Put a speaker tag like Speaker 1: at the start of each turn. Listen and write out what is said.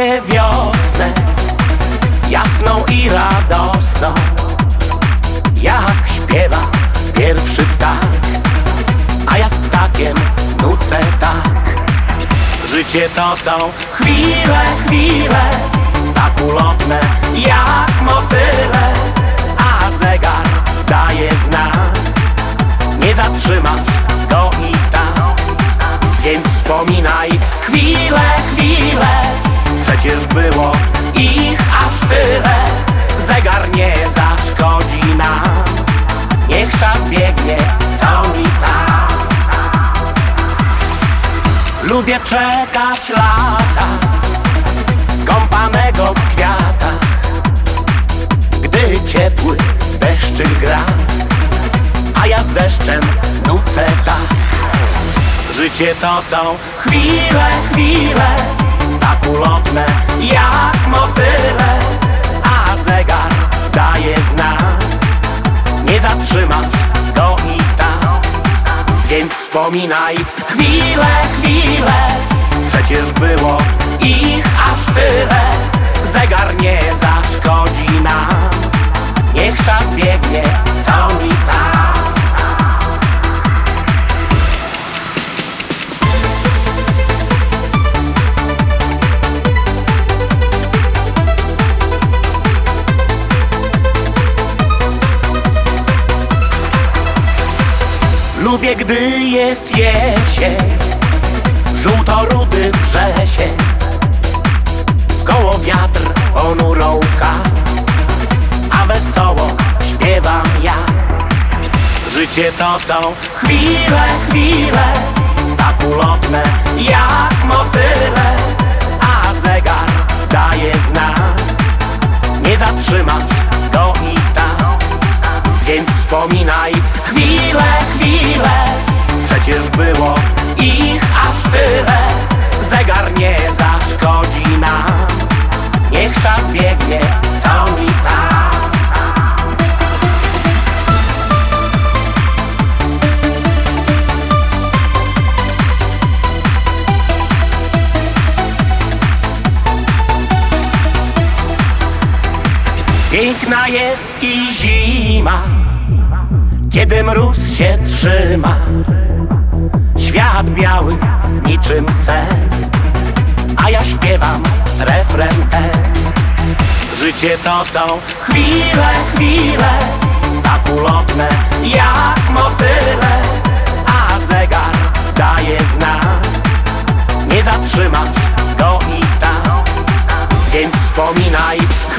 Speaker 1: sobie wiosnę jasną i radosną, jak śpiewa pierwszy ptak, a ja z ptakiem nucę tak. Życie to są chwile, chwile, tak ulotne jak motyle, a zegar daje znak, nie zatrzymasz go i tak. Więc wspominaj chwile, chwile, przecież było ich aż tyle. Zegar nie zaszkodzi nam, niech czas biegnie co mi tam. Lubię czekać lata, skąpanego w kwiatach, gdy ciepły deszczyk gra, a ja z deszczem nucę tak. Życie to są chwile, chwile, tak ulotne jak motyle, a zegar daje znak, nie zatrzymasz go i tak. Więc wspominaj chwile, chwile, przecież było ich aż tyle. Zegar nie zaszkodzi nam, niech czas biegnie co mi tam. Lubię, gdy jest jesień, żółto-rudy wrzesień, wkoło wiatr ponurą łka, a wesoło śpiewam ja. Życie to są chwile, chwile, tak ulotne jak motyle, a zegar daje znak, nie zatrzymasz go i tak. Więc wspominaj chwile, chwile, przecież było ich aż tyle. Zegar nie zaszkodzi nam, niech czas biegnie co mi tam. Piękna jest i zima, kiedy mróz się trzyma, świat biały niczym sen, a ja śpiewam refren ten. Życie to są chwile, chwile, tak ulotne jak motyle, a zegar daje znak, nie zatrzymasz go i tak. Więc wspominaj